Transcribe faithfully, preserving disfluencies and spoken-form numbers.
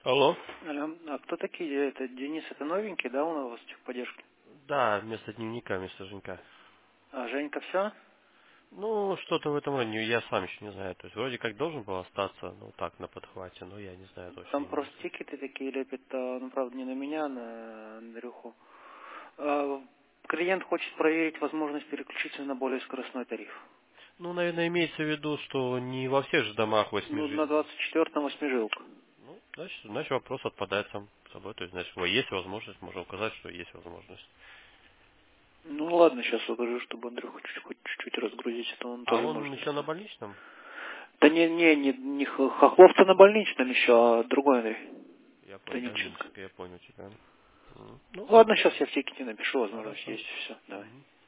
Алло? Алло, а кто такие? Это Денис, это новенький, да, у вас техподдержки? Да, вместо дневника, вместо Женька. А Женька все? Ну, что-то в этом роде, я сам еще не знаю. То есть вроде как должен был остаться, ну так, на подхвате, но я не знаю точно, Там я не просто видел. тикеты такие лепят, а, ну, правда, не на меня, а на Андрюху. А, клиент хочет проверить возможность переключиться на более скоростной тариф. Ну, наверное, имеется в виду, что не во всех же домах восьми Ну, на жизней. двадцать четвёртом восьмижилка. Ну, значит, значит вопрос отпадает сам собой. То есть, значит, вот есть возможность, можно указать, что есть возможность. Ну, ладно, сейчас укажу, чтобы Андрюху чуть, хоть чуть-чуть разгрузить, это он А тоже он может еще на остаться. больничном? Да не, не, не, не Х- Хохлов-то на больничном еще, а другой Андрей. Я понял, Данильченко. больничка, я понял тебя. М. Ну, Ладно, ладно. сейчас я в тикете напишу, возможность Хорошо. есть, все, давай. Мгм.